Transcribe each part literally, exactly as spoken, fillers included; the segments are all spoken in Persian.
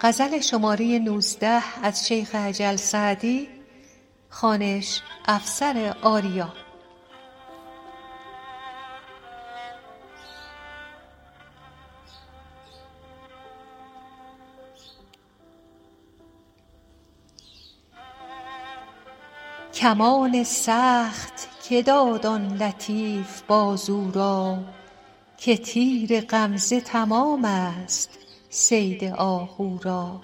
غزل شماره نوزده از شیخ اجل سعدی، خوانش افسر آریا. کمان سخت که داد آن لطیف بازو را، که تیر غمزه تمام است صید آهو را.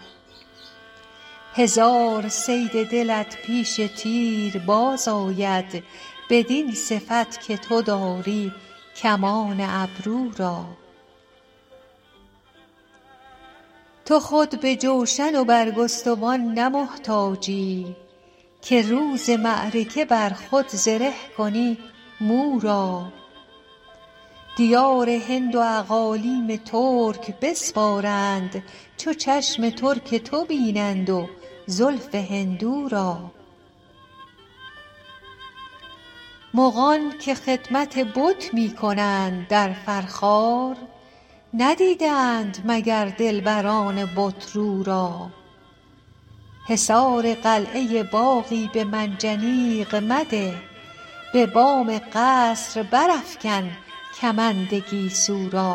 هزار صید دلت پیش تیر باز آید، بدین صفت که تو داری کمان ابرو را. تو خود به جوشن و برگستوان نه محتاجی، که روز معرکه بر خود زره کنی مو را. دیار هند و اقالیم ترک بسپارند، چو چشم ترک تو بینند و زلف هندو را. مغان که خدمت بت می کنند در فرخار، ندیده اند مگر دلبران بت رو را. حصار قلعه باغی به منجنیق مده، به بام قصر برافکن کمند گیسو را.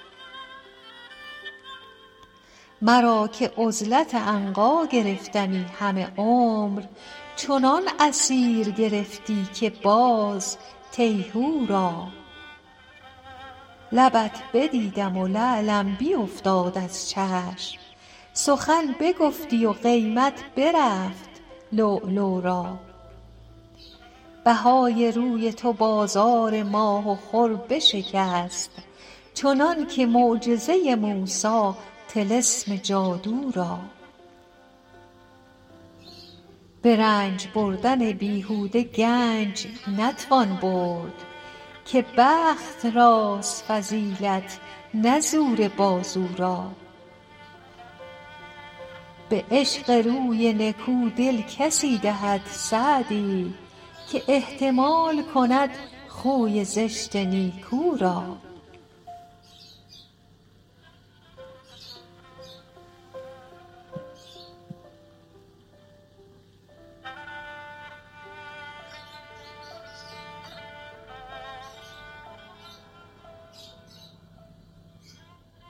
مرا که عزلت عنقا گرفتمی همه عمر، چنان اسیر گرفتی که باز تیهو را. لبت بدیدم و لعلم بیفتاد از چشم، سخن بگفتی و قیمت برفت لؤلؤ را. بهای روی تو بازار ماه و خور بشکست، چنان که معجزه موسی طلسم جادو را. به رنج بردن بیهوده گنج نتوان برد، که بخت راست فضیلت نه زور بازو را. به عشق روی نکو دل کسی دهد سعدی، که احتمال کند خوی زشت نیکو را.